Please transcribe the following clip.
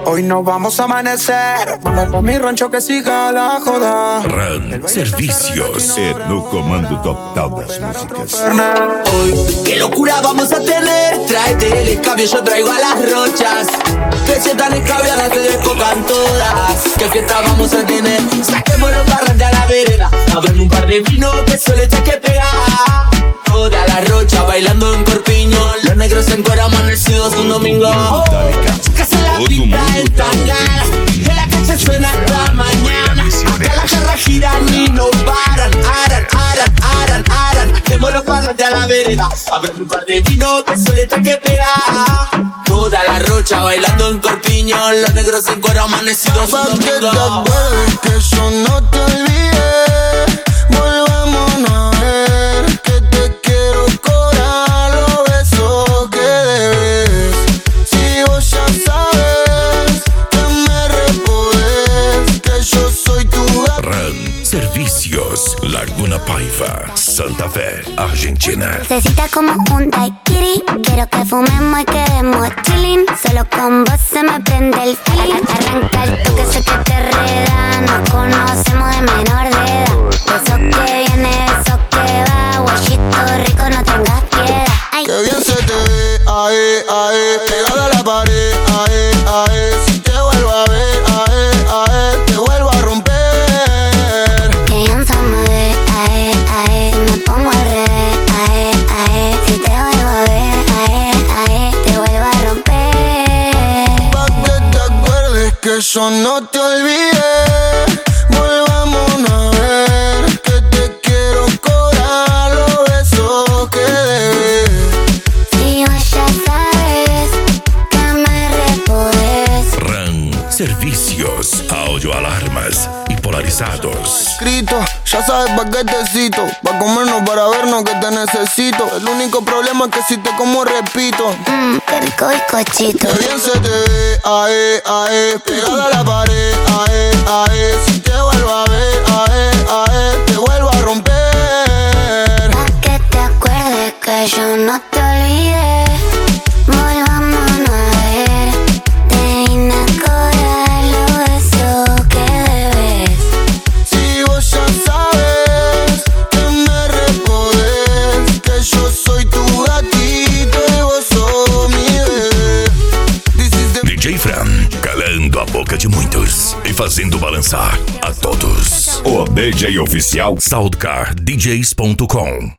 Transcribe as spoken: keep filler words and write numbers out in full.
Hoy nos vamos a amanecer. Vamos pa' mi rancho que siga la joda. Ran Servicios. É no comando total das músicas. Hoy, qué locura vamos a tener. Tráete el escabio, yo traigo a las rochas. Que sientan escabiadas, te descocan todas. Qué fiesta vamos a tener. Saquemos los barras de a la vereda. Abren un par de vinos que solo está que pegar. Toda la rocha bailando en corpiño. Los negros en cuero amanecidos un domingo. Chicas en la pista en tangana. Que la cancha suena hasta mañana. Acá las jarras giran y no paran. Aran, aran, aran, aran. Demos los barras de a la vereda. Abren un par de vinos que solo está que pegar. Toda la rocha bailando en corpiño. Los negros en cuero amanecidos un domingo. Pa' que te acuerdes que yo no te olvidé. Volvámonos a ver, que te quiero cobrar los besos que debes. Si vos ya sabes que me repodés, que yo soy tu gato. Ran Servicios. Laguna Paiva, Santa Fe, Argentina. Necesita como un daiquiri. Quiero que fumemos y quedemos chilling. Solo con vos se me prende el feeling. Arranca el toque, sé que te reda. Nos conocemos de menor de edad. Eso que viene, eso que va. Guayito rico, no tengas piedad. Ay. Que bien se te ve, ae, ae, pegada a la pared, ae, ae. Si te vuelvo a ver, ae, ae, te vuelvo a romper. Que bien se me ve, ae, ae. Me pongo al revés, ae, ae. Si te vuelvo a ver, ae, ae. Te vuelvo a romper. Pa' que te acuerdes que yo no te olvidé. Volvámonos a ver, que te quiero cobrar los besos que debes. Si vos ya sabes que me repodés. Ran Servicios. Audio alarmas y polarizados. Escrito, ya sabes pa' qué te cito. Pa' comernos, para vernos que te necesito. El único problema es que si te como repito. Mmm, qué rico bizcochito. Que bien se te ve, ae, ae, pegada a la pared, ae, ae. Si te vuelvo a ver, ae, ae, te vuelvo a romper. Pa' que te acuerdes que yo no te olvidé. Volvámonos a ver. Te vine a cobrar los besos que debes. Si vos ya sabes que me repodés, que yo soy tu gatito y vos sos mi bebé. This is the D J Fran, calando a boca de muitos e fazendo balançar a todos. O D J oficial soundcar d js ponto com